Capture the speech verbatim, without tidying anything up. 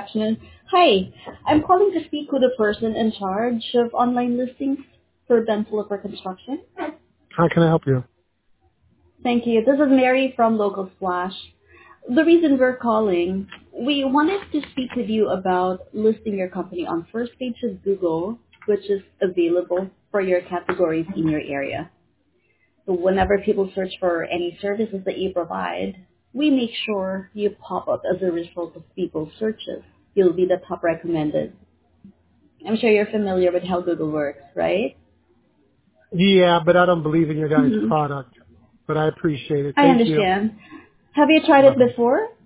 afternoon. Hi, I'm calling to speak with the person in charge of online listings for Ben Flipper Construction. How can I help you? Thank you. This is Mary from Local Splash. The reason we're calling, we wanted to speak with you about listing your company on first page of Google, which is available for your categories in your area. So whenever people search for any services that you provide, we make sure you pop up as a result of people's searches. You'll be the top recommended. I'm sure you're familiar with how Google works, right? Yeah, but I don't believe in your guys' hmm product. But I appreciate it. I Thank you. understand. Have you tried it Bye-bye. before?